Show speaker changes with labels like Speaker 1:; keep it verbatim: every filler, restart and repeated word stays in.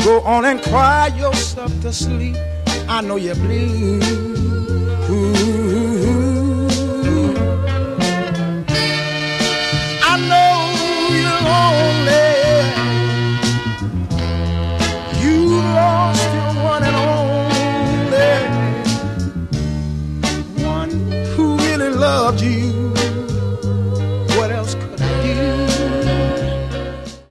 Speaker 1: Go on and cry yourself to sleep. I know you're blue. I know you're lonely. You lost your one and only, one who really loved you.